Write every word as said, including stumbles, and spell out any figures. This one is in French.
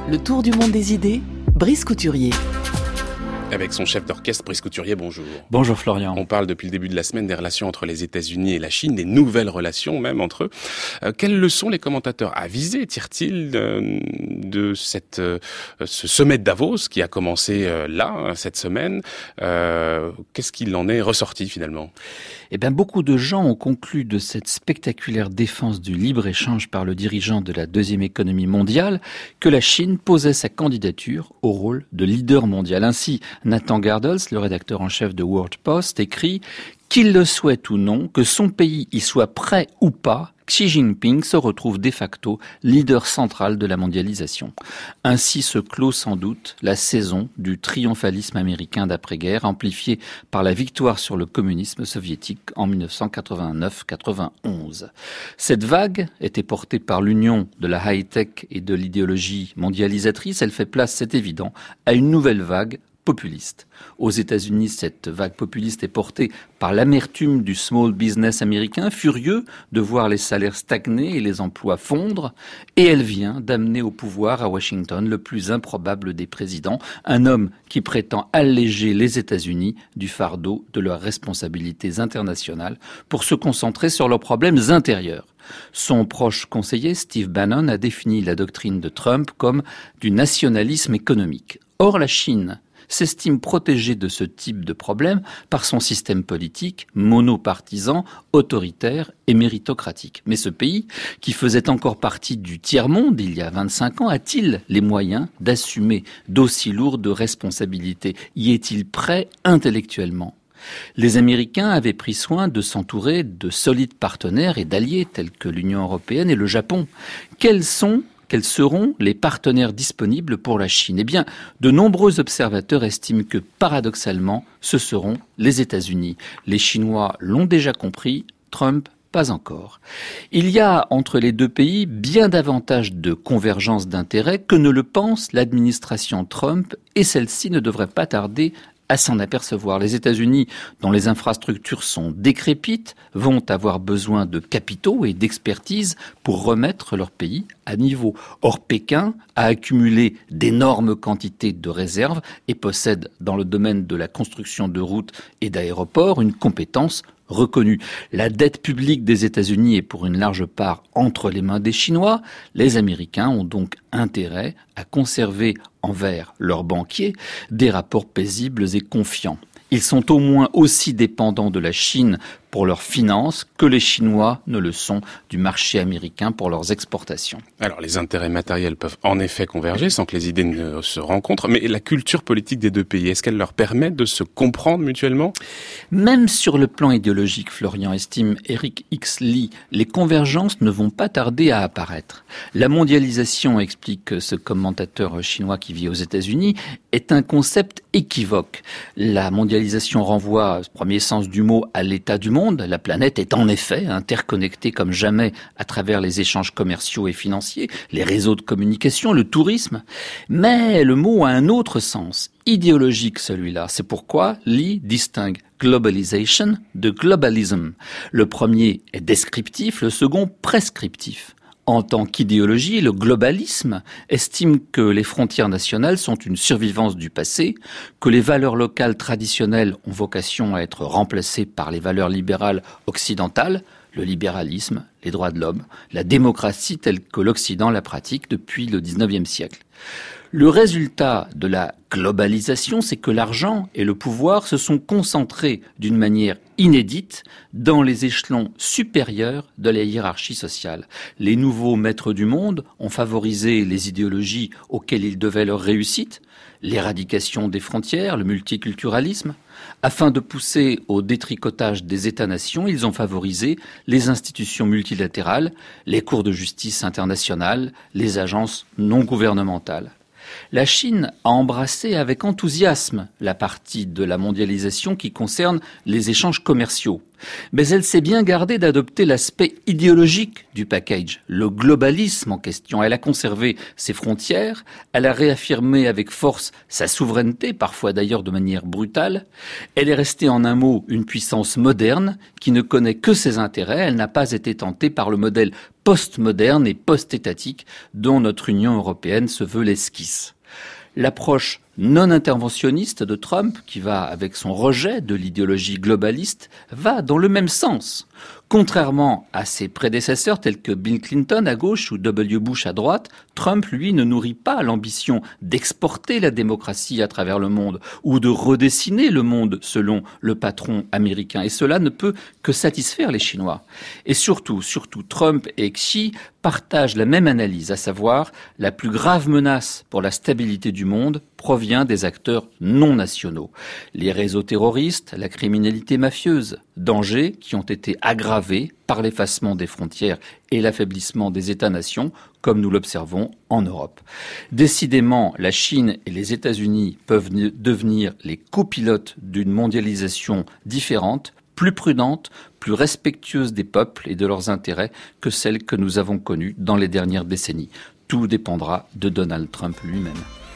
Le tour du monde des idées, Brice Couturier. Avec son chef d'orchestre, Brice Couturier, bonjour. Bonjour Florian. On parle depuis le début de la semaine des relations entre les États-Unis et la Chine, des nouvelles relations même entre eux. Euh, quelles leçons les commentateurs avisés tirent-ils euh, de cette, euh, ce sommet de Davos qui a commencé euh, là, cette semaine euh, Qu'est-ce qu'il en est ressorti finalement ? Eh bien, beaucoup de gens ont conclu de cette spectaculaire défense du libre-échange par le dirigeant de la deuxième économie mondiale que la Chine posait sa candidature au rôle de leader mondial. Ainsi, Nathan Gardels, le rédacteur en chef de World Post, écrit « Qu'il le souhaite ou non, que son pays y soit prêt ou pas, Xi Jinping se retrouve de facto leader central de la mondialisation. Ainsi se clôt sans doute la saison du triomphalisme américain d'après-guerre, amplifié par la victoire sur le communisme soviétique en dix-neuf cent quatre-vingt-neuf quatre-vingt-onze. Cette vague était portée par l'union de la high-tech et de l'idéologie mondialisatrice. Elle fait place, c'est évident, à une nouvelle vague populiste. Aux États-Unis, cette vague populiste est portée par l'amertume du small business américain, furieux de voir les salaires stagner et les emplois fondre, et elle vient d'amener au pouvoir à Washington le plus improbable des présidents, un homme qui prétend alléger les États-Unis du fardeau de leurs responsabilités internationales pour se concentrer sur leurs problèmes intérieurs. Son proche conseiller, Steve Bannon, a défini la doctrine de Trump comme du nationalisme économique. Or, la Chine s'estime protégée de ce type de problème par son système politique monopartisan, autoritaire et méritocratique. Mais ce pays, qui faisait encore partie du tiers-monde il y a vingt-cinq ans, a-t-il les moyens d'assumer d'aussi lourdes responsabilités ? Y est-il prêt intellectuellement ? Les Américains avaient pris soin de s'entourer de solides partenaires et d'alliés tels que l'Union européenne et le Japon. Quels sont Quels seront les partenaires disponibles pour la Chine ? Eh bien, de nombreux observateurs estiment que, paradoxalement, ce seront les États-Unis. Les Chinois l'ont déjà compris, Trump pas encore. Il y a entre les deux pays bien davantage de convergence d'intérêts que ne le pense l'administration Trump, et celle-ci ne devrait pas tarder à s'en apercevoir. Les États-Unis, dont les infrastructures sont décrépites, vont avoir besoin de capitaux et d'expertise pour remettre leur pays à niveau. Or, Pékin a accumulé d'énormes quantités de réserves et possède, dans le domaine de la construction de routes et d'aéroports, une compétence reconnue. La dette publique des États-Unis est pour une large part entre les mains des Chinois. Les Américains ont donc intérêt à conserver envers leurs banquiers des rapports paisibles et confiants. Ils sont au moins aussi dépendants de la Chine pour leurs finances que les Chinois ne le sont du marché américain pour leurs exportations. Alors, les intérêts matériels peuvent en effet converger sans que les idées ne se rencontrent, mais la culture politique des deux pays, est-ce qu'elle leur permet de se comprendre mutuellement ? Même sur le plan idéologique, Florian, estime Eric X. Lee, les convergences ne vont pas tarder à apparaître. La mondialisation, explique ce commentateur chinois qui vit aux États-Unis, est un concept équivoque. La mondialisation renvoie, au premier sens du mot, à l'état du monde. La planète est en effet interconnectée comme jamais à travers les échanges commerciaux et financiers, les réseaux de communication, le tourisme. Mais le mot a un autre sens, idéologique celui-là. C'est pourquoi Lee distingue globalization de globalism. Le premier est descriptif, le second prescriptif. En tant qu'idéologie, le globalisme estime que les frontières nationales sont une survivance du passé, que les valeurs locales traditionnelles ont vocation à être remplacées par les valeurs libérales occidentales, le libéralisme, les droits de l'homme, la démocratie telle que l'Occident la pratique depuis le dix-neuvième siècle. Le résultat de la globalisation, c'est que l'argent et le pouvoir se sont concentrés d'une manière inédite dans les échelons supérieurs de la hiérarchie sociale. Les nouveaux maîtres du monde ont favorisé les idéologies auxquelles ils devaient leur réussite, l'éradication des frontières, le multiculturalisme. Afin de pousser au détricotage des États-nations, ils ont favorisé les institutions multilatérales, les cours de justice internationales, les agences non gouvernementales. La Chine a embrassé avec enthousiasme la partie de la mondialisation qui concerne les échanges commerciaux. Mais elle s'est bien gardée d'adopter l'aspect idéologique du package, le globalisme en question. Elle a conservé ses frontières, elle a réaffirmé avec force sa souveraineté, parfois d'ailleurs de manière brutale. Elle est restée en un mot une puissance moderne qui ne connaît que ses intérêts. Elle n'a pas été tentée par le modèle post-moderne et post-étatique dont notre Union européenne se veut l'esquisse. L'approche non interventionniste de Trump, qui va avec son rejet de l'idéologie globaliste, va dans le même sens. Contrairement à ses prédécesseurs tels que Bill Clinton à gauche ou W. Bush à droite, Trump, lui, ne nourrit pas l'ambition d'exporter la démocratie à travers le monde ou de redessiner le monde selon le patron américain. Et cela ne peut que satisfaire les Chinois. Et surtout, surtout, Trump et Xi partagent la même analyse, à savoir la plus grave menace pour la stabilité du monde provient des acteurs non nationaux. Les réseaux terroristes, la criminalité mafieuse, dangers qui ont été aggravés par l'effacement des frontières et l'affaiblissement des États-nations, comme nous l'observons en Europe. Décidément, la Chine et les États-Unis peuvent devenir les copilotes d'une mondialisation différente, plus prudente, plus respectueuse des peuples et de leurs intérêts que celle que nous avons connue dans les dernières décennies. Tout dépendra de Donald Trump lui-même.